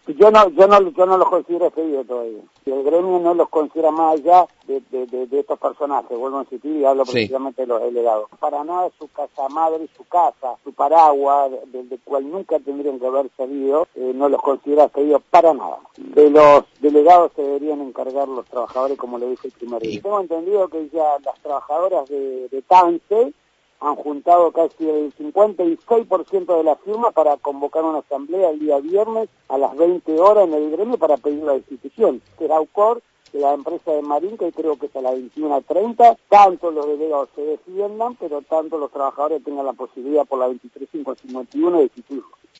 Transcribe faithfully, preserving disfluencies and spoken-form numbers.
Yo no, yo no, yo no los considero excedidos todavía. Si el gremio no los considera más allá de, de, de, de estos personajes, vuelvo a insistir y hablo Sí. precisamente de los delegados. Para nada su casa madre, su casa, su paraguas, del de cual nunca tendrían que haber salido, eh, no los considera excedidos para nada. De los delegados se deberían encargar los trabajadores, como le dije el primer día. Sí. Tengo entendido que ya las trabajadoras de, de TANSE han juntado casi el cincuenta y seis por ciento de la firma para convocar una asamblea el día viernes a las veinte horas en el gremio para pedir la destitución. Será Aucor, de la empresa de Marín, que creo que es a las veintiuna treinta, tanto los delegados se defiendan, pero tanto los trabajadores tengan la posibilidad por la veintitrés cinco cincuenta y uno de destituirlo.